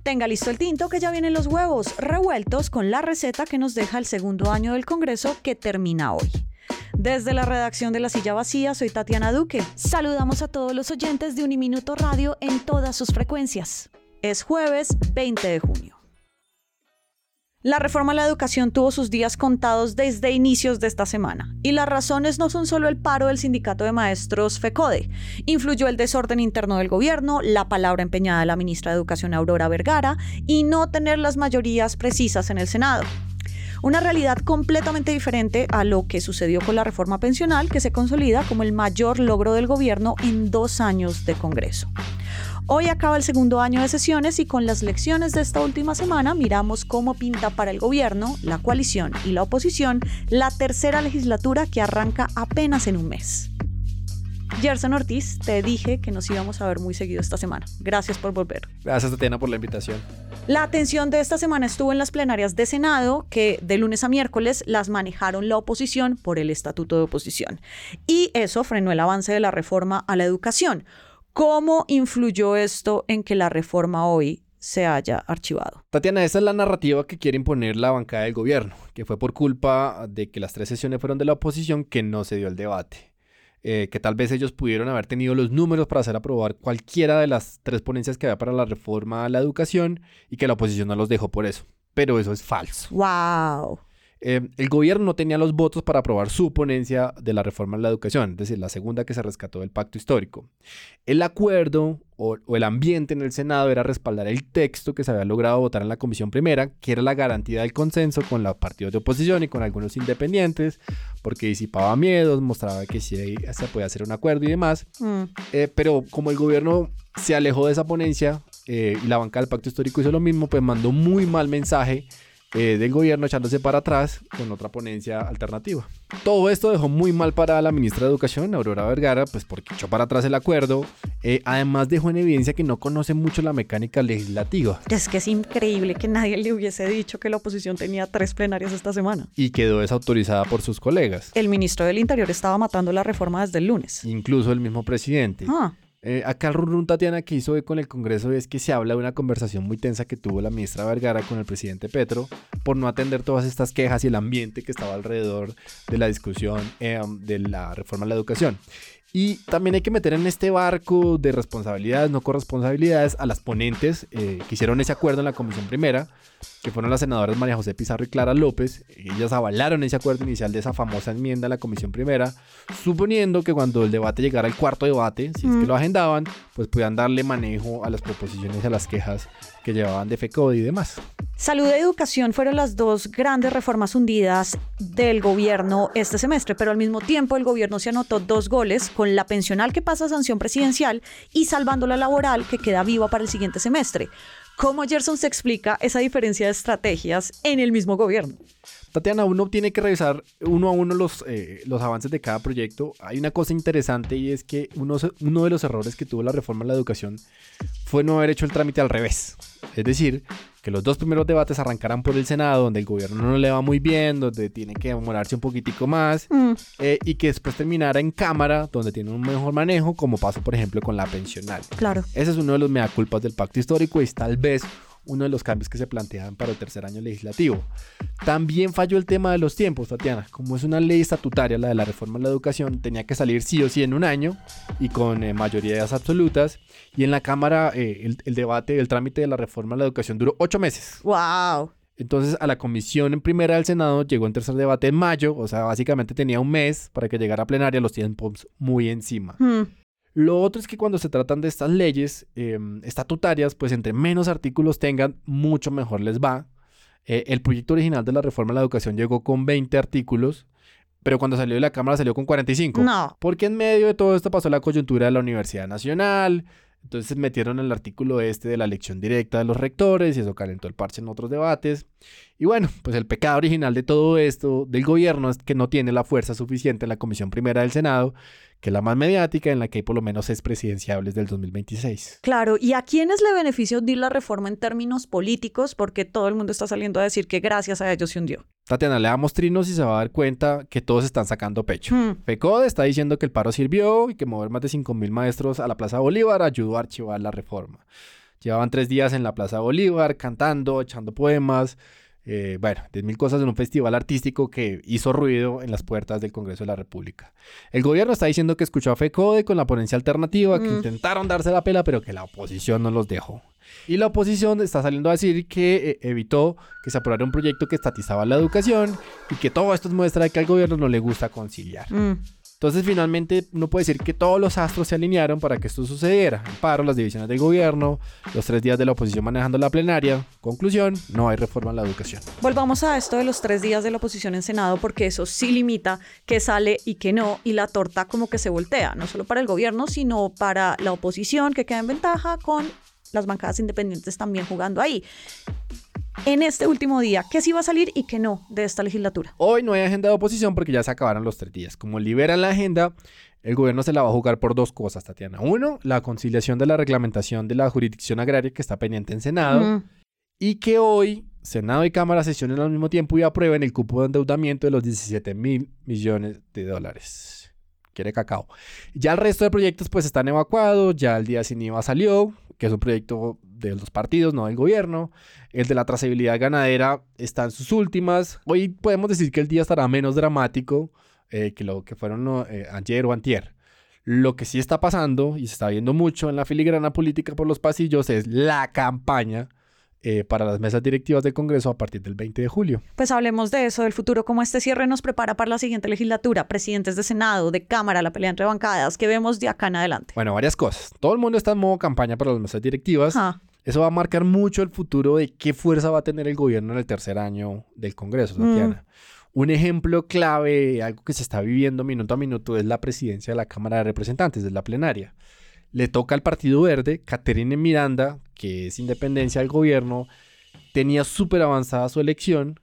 Tenga listo el tinto que ya vienen los huevos revueltos con la receta que nos deja el segundo año del Congreso que termina hoy. Desde la redacción de La Silla Vacía, soy Tatiana Duque. Saludamos a todos los oyentes de Uniminuto Radio en todas sus frecuencias. Es jueves 20 de junio. La reforma a la educación tuvo sus días contados desde inicios de esta semana. Y las razones no son solo el paro del sindicato de maestros FECODE. Influyó el desorden interno del gobierno, la palabra empeñada de la ministra de Educación Aurora Vergara y no tener las mayorías precisas en el Senado. Una realidad completamente diferente a lo que sucedió con la reforma pensional, que se consolida como el mayor logro del gobierno en 2 años de Congreso. Hoy acaba el segundo año de sesiones y con las lecciones de esta última semana miramos cómo pinta para el gobierno, la coalición y la oposición la tercera legislatura que arranca apenas en un mes. Gerson Ortiz, te dije que nos íbamos a ver muy seguido esta semana. Gracias por volver. Gracias, Tatiana, por la invitación. La atención de esta semana estuvo en las plenarias de Senado, que de lunes a miércoles las manejaron la oposición por el Estatuto de Oposición. Y eso frenó el avance de la reforma a la educación. ¿Cómo influyó esto en que la reforma hoy se haya archivado? Tatiana, esa es la narrativa que quiere imponer la bancada del gobierno, que fue por culpa de que las 3 sesiones fueron de la oposición que no se dio el debate. Que tal vez ellos pudieron haber tenido los números para hacer aprobar cualquiera de las 3 ponencias que había para la reforma a la educación y que la oposición no los dejó por eso. Pero eso es falso. ¡Wow! El gobierno no tenía los votos para aprobar su ponencia de la reforma a la educación, es decir, la segunda que se rescató del pacto histórico. El acuerdo o el ambiente en el Senado era respaldar el texto que se había logrado votar en la comisión primera, que era la garantía del consenso con los partidos de oposición y con algunos independientes, porque disipaba miedos, mostraba que sí se podía hacer un acuerdo y demás. Pero como el gobierno se alejó de esa ponencia y la bancada del pacto histórico hizo lo mismo, pues mandó muy mal mensaje del gobierno echándose para atrás con otra ponencia alternativa. Todo esto dejó muy mal para la ministra de Educación, Aurora Vergara, pues porque echó para atrás el acuerdo. Además dejó en evidencia que no conoce mucho la mecánica legislativa. Es que es increíble que nadie le hubiese dicho que la oposición tenía 3 plenarias esta semana. Y quedó desautorizada por sus colegas. El ministro del Interior estaba matando la reforma desde el lunes. Incluso el mismo presidente. Acá el run, Tatiana, que hizo hoy con el Congreso es que se habla de una conversación muy tensa que tuvo la ministra Vergara con el presidente Petro por no atender todas estas quejas y el ambiente que estaba alrededor de la discusión de la reforma a la educación. Y también hay que meter en este barco de responsabilidades, no corresponsabilidades, a las ponentes que hicieron ese acuerdo en la comisión primera, que fueron las senadoras María José Pizarro y Clara López. Ellas avalaron ese acuerdo inicial de esa famosa enmienda a la comisión primera, suponiendo que cuando el debate llegara al cuarto debate, si es que lo agendaban, pues puedan darle manejo a las proposiciones y a las quejas que llevaban de FECODE y demás. Salud y educación fueron las 2 grandes reformas hundidas del gobierno este semestre, pero al mismo tiempo el gobierno se anotó 2 goles con la pensional que pasa a sanción presidencial y salvando la laboral que queda viva para el siguiente semestre. ¿Cómo, Gerson, se explica esa diferencia de estrategias en el mismo gobierno? Tatiana, uno tiene que revisar uno a uno los avances de cada proyecto. Hay una cosa interesante y es que uno de los errores que tuvo la reforma a la educación fue no haber hecho el trámite al revés. Es decir, que los 2 primeros debates arrancaran por el Senado, donde el gobierno no le va muy bien, donde tiene que demorarse un poquitico más, y que después terminara en Cámara, donde tiene un mejor manejo, como pasó, por ejemplo, con la pensional. Claro. Ese es uno de los meaculpas del pacto histórico y es tal vez uno de los cambios que se planteaban para el tercer año legislativo. También falló el tema de los tiempos, Tatiana. Como es una ley estatutaria, la de la reforma a la educación, tenía que salir sí o sí en un año y con mayorías absolutas. Y en la Cámara el debate, el trámite de la reforma a la educación duró 8 meses. ¡Wow! Entonces a la comisión en primera del Senado llegó en tercer debate en mayo, o sea, básicamente tenía un mes para que llegara a plenaria, los tiempos muy encima. Lo otro es que cuando se tratan de estas leyes estatutarias, pues entre menos artículos tengan, mucho mejor les va. El proyecto original de la reforma a la educación llegó con 20 artículos, pero cuando salió de la Cámara salió con 45. No. Porque en medio de todo esto pasó la coyuntura de la Universidad Nacional. Entonces metieron el artículo de la elección directa de los rectores y eso calentó el parche en otros debates. Y bueno, pues el pecado original de todo esto del gobierno es que no tiene la fuerza suficiente en la Comisión Primera del Senado, que es la más mediática, en la que hay por lo menos 6 presidenciables del 2026. Claro, ¿y a quiénes le benefició hundir la reforma en términos políticos? Porque todo el mundo está saliendo a decir que gracias a ellos se hundió. Tatiana, le damos trinos y se va a dar cuenta que todos están sacando pecho. FECODE está diciendo que el paro sirvió y que mover más de 5.000 maestros a la Plaza Bolívar ayudó a archivar la reforma. Llevaban 3 días en la Plaza Bolívar cantando, echando poemas, 10.000 cosas en un festival artístico que hizo ruido en las puertas del Congreso de la República. El gobierno está diciendo que escuchó a FECODE con la ponencia alternativa, que intentaron darse la pela, pero que la oposición no los dejó. Y la oposición está saliendo a decir que evitó que se aprobara un proyecto que estatizaba la educación y que todo esto muestra que al gobierno no le gusta conciliar. Entonces, finalmente, uno puede decir que todos los astros se alinearon para que esto sucediera. El paro, las divisiones del gobierno, los 3 días de la oposición manejando la plenaria. Conclusión, no hay reforma en la educación. Volvamos a esto de los 3 días de la oposición en Senado, porque eso sí limita qué sale y qué no, y la torta como que se voltea, no solo para el gobierno, sino para la oposición, que queda en ventaja con las bancadas independientes también jugando ahí. En este último día, ¿qué sí va a salir y qué no de esta legislatura? Hoy no hay agenda de oposición porque ya se acabaron los 3 días. Como liberan la agenda, el gobierno se la va a jugar por 2 cosas, Tatiana. 1, la conciliación de la reglamentación de la jurisdicción agraria que está pendiente en Senado. Y que hoy Senado y Cámara sesionen al mismo tiempo y aprueben el cupo de endeudamiento de los $17.000 millones. Quiere cacao. Ya el resto de proyectos pues están evacuados. Ya el día sin IVA salió, que es un proyecto de los partidos, no del gobierno. El de la trazabilidad ganadera está en sus últimas. Hoy podemos decir que el día estará menos dramático que lo que fueron ayer o antier. Lo que sí está pasando, y se está viendo mucho en la filigrana política por los pasillos, es la campaña para las mesas directivas del Congreso a partir del 20 de julio. Pues hablemos de eso, del futuro, cómo este cierre nos prepara para la siguiente legislatura, presidentes de Senado, de Cámara, la pelea entre bancadas, ¿qué vemos de acá en adelante? Bueno, varias cosas. Todo el mundo está en modo campaña para las mesas directivas. Eso va a marcar mucho el futuro de qué fuerza va a tener el gobierno en el tercer año del Congreso, Tatiana. Un ejemplo clave, algo que se está viviendo minuto a minuto, es la presidencia de la Cámara de Representantes, de la plenaria. Le toca al Partido Verde. Caterine Miranda, que es independencia del gobierno, tenía súper avanzada su elección,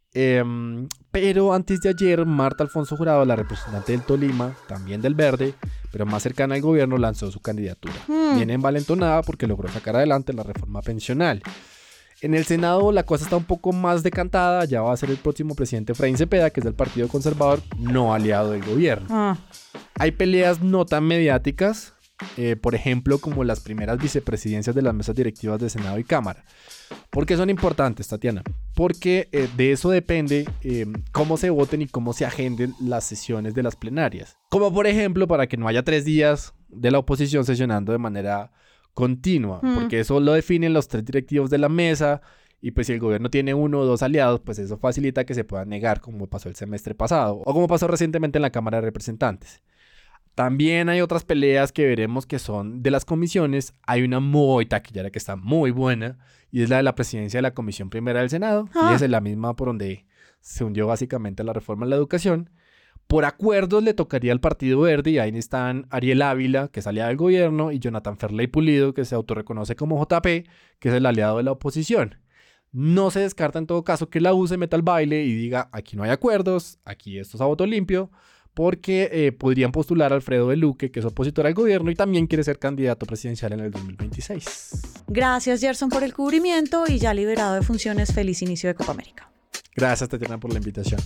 pero antes de ayer, Marta Alfonso Jurado, la representante del Tolima, también del Verde, pero más cercana al gobierno, lanzó su candidatura. Viene envalentonada porque logró sacar adelante la reforma pensional. En el Senado la cosa está un poco más decantada. Ya va a ser el próximo presidente Efraín Cepeda, que es del Partido Conservador, no aliado del gobierno. Hay peleas no tan mediáticas, por ejemplo, como las primeras vicepresidencias de las mesas directivas de Senado y Cámara. ¿Por qué son importantes, Tatiana? Porque de eso depende cómo se voten y cómo se agenden las sesiones de las plenarias. Como por ejemplo, para que no haya 3 días de la oposición sesionando de manera continua, porque eso lo definen los 3 directivos de la mesa, y pues si el gobierno tiene 1 o 2 aliados, pues eso facilita que se puedan negar, como pasó el semestre pasado, o como pasó recientemente en la Cámara de Representantes. También hay otras peleas que veremos que son de las comisiones. Hay una muy taquillera que está muy buena, y es la de la presidencia de la Comisión Primera del Senado, y es la misma por donde se hundió básicamente la reforma en la educación. Por acuerdos le tocaría al Partido Verde, y ahí están Ariel Ávila, que es aliado del gobierno, y Jonathan Ferley Pulido, que se autorreconoce como JP, que es el aliado de la oposición. No se descarta en todo caso que la U se meta al baile y diga, aquí no hay acuerdos, aquí esto es a voto limpio, porque podrían postular a Alfredo de Luque, que es opositor al gobierno y también quiere ser candidato presidencial en el 2026. Gracias, Gerson, por el cubrimiento, y ya liberado de funciones, feliz inicio de Copa América. Gracias, Tatiana, por la invitación.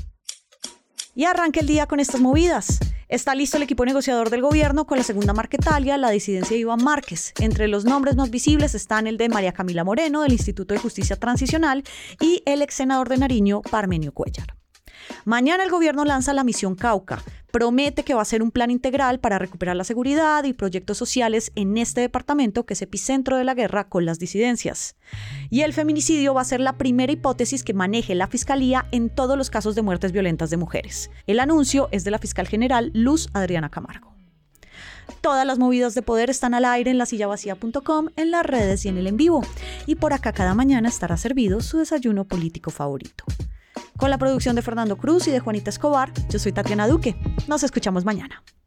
Y arranca el día con estas movidas. Está listo el equipo negociador del gobierno con la segunda Marquetalia, la disidencia de Iván Márquez. Entre los nombres más visibles están el de María Camila Moreno, del Instituto de Justicia Transicional, y el ex senador de Nariño, Parmenio Cuéllar. Mañana el gobierno lanza la Misión Cauca. Promete que va a ser un plan integral para recuperar la seguridad y proyectos sociales en este departamento que es epicentro de la guerra con las disidencias. Y el feminicidio va a ser la primera hipótesis que maneje la Fiscalía en todos los casos de muertes violentas de mujeres. El anuncio es de la fiscal general Luz Adriana Camargo. Todas las movidas de poder están al aire en lasillavacía.com, en las redes y en el en vivo. Y por acá cada mañana estará servido su desayuno político favorito. Con la producción de Fernando Cruz y de Juanita Escobar, yo soy Tatiana Duque. Nos escuchamos mañana.